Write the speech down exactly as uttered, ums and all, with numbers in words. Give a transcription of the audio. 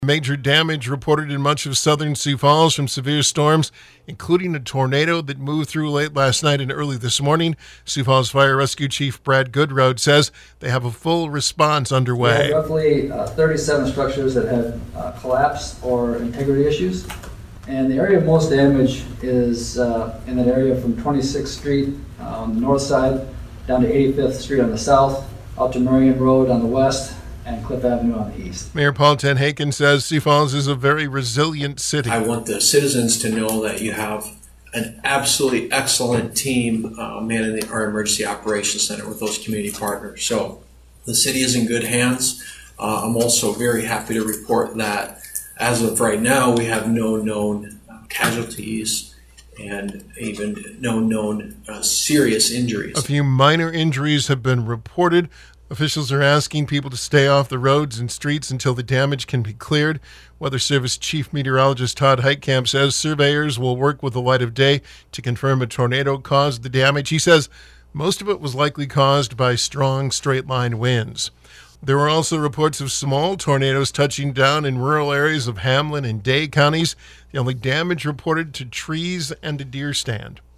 Major damage reported in much of southern Sioux Falls from severe storms, including a tornado that moved through late last night and early this morning. Sioux Falls Fire Rescue Chief Brad Goodroad says they have a full response underway. We have roughly uh, thirty-seven structures that have uh, collapsed or integrity issues. And the area of most damage is uh, in that area from twenty-sixth Street uh, on the north side, down to eighty-fifth Street on the south, out to Marion Road on the west, and Cliff Avenue on the east. Mayor Paul Tenhaken says Sioux Falls is a very resilient city. I want the citizens to know that you have an absolutely excellent team uh, manning our Emergency Operations Center with those community partners. So the city is in good hands. Uh, I'm also very happy to report that as of right now, we have no known casualties and even no known uh, serious injuries. A few minor injuries have been reported. Officials are asking people to stay off the roads and streets until the damage can be cleared. Weather Service Chief Meteorologist Todd Heitkamp says surveyors will work with the light of day to confirm a tornado caused the damage. He says most of it was likely caused by strong straight-line winds. There were also reports of small tornadoes touching down in rural areas of Hamlin and Day counties. The only damage reported to trees and a deer stand.